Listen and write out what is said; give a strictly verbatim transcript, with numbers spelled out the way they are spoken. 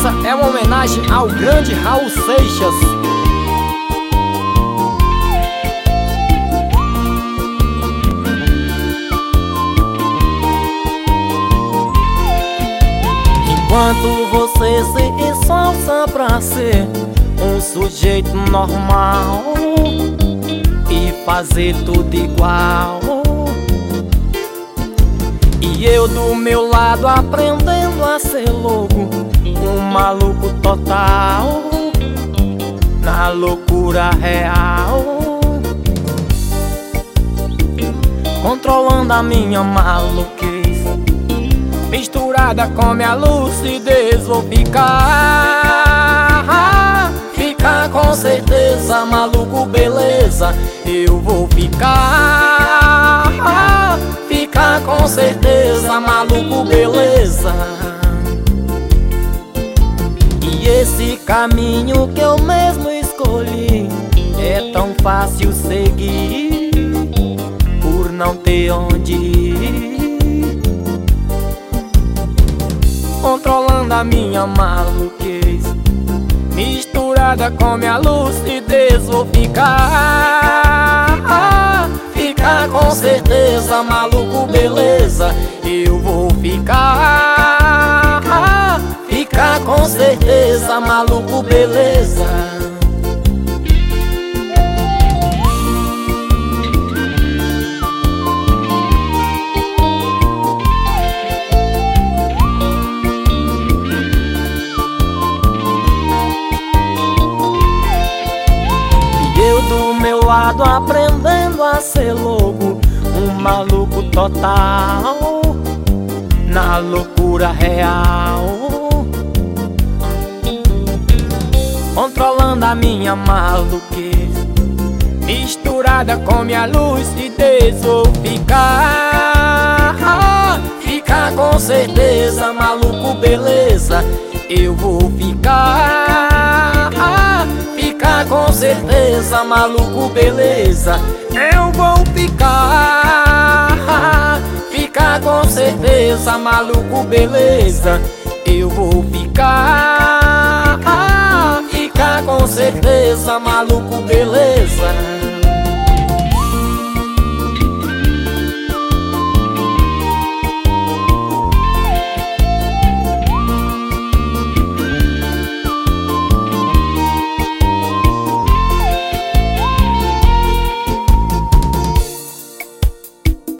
Essa é uma homenagem ao grande Raul Seixas. Enquanto você se esforça pra ser um sujeito normal e fazer tudo igual, e eu do meu lado aprendendo a ser louco, um maluco total, na loucura real, controlando a minha maluquez, misturada com minha lucidez. Vou ficar, ficar com certeza, maluco, beleza. Eu vou ficar, ficar com certeza, maluco, beleza. E esse caminho que eu mesmo escolhi é tão fácil seguir, por não ter onde ir, controlando a minha maluquez, misturada com minha lucidez. Vou ficar, ficar com certeza, maluco, beleza. Eu vou ficar, ficar com certeza, maluco, beleza. Eu do meu lado aprendendo a ser louco, um maluco total, na loucura real, controlando a minha maluquez, misturada com minha lucidez. Vou ficar, ficar com certeza, maluco, beleza. Eu vou ficar, ficar com certeza, maluco, beleza. Eu vou ficar, ficar com certeza, maluco, beleza. Eu vou ficar, ficar com certeza, maluco, beleza.